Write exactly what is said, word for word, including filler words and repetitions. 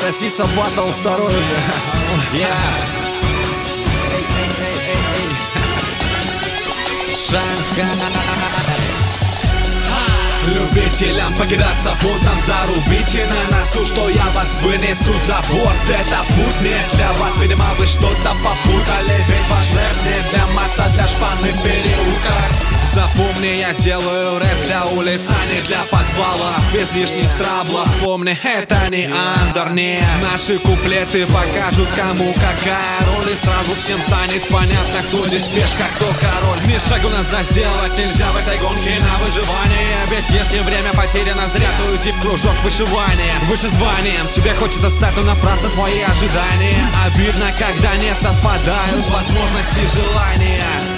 соси Сабатову второй уже. Yeah. Любителям покидаться бунтом, зарубите на носу, что я вас вынесу за борт. Это путь не для вас, видимо вы что-то попутали, ведь ваш рэп не для масс, а для шпаны в переулках. Запомни, я делаю рэп для улиц, а не для подвала, без лишних траблов. Помни, это не андер, не. Наши куплеты покажут, кому какая роль, и сразу всем станет понятно, кто здесь пешка, кто король. Ни шагу назад сделать нельзя в этой гонке на выживание, ведь если время потеряно зря, то уйди в кружок вышивания. Выше званием тебе хочется стать, но напрасно твои ожидания. Обидно, когда не совпадают возможности и желания.